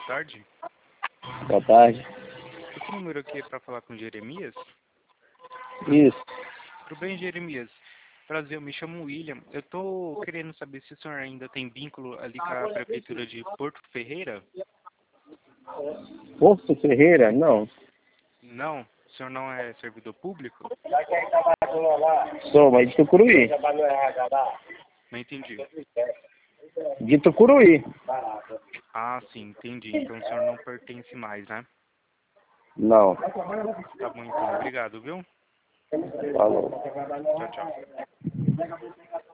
tarde. Boa tarde. Esse número aqui é para falar com Jeremias? Isso. Tudo bem, Jeremias? Prazer, eu me chamo William. Eu tô querendo saber se o senhor ainda tem vínculo ali com a prefeitura de Porto Ferreira? Porto Ferreira? Não. Não? O senhor não é servidor público? Sou, mas de Tucuruí. Não entendi. De Tucuruí. Ah, sim, entendi. Então o senhor não pertence mais, né? Não. Tá bom então, obrigado, viu? Falou. Tchau, tchau.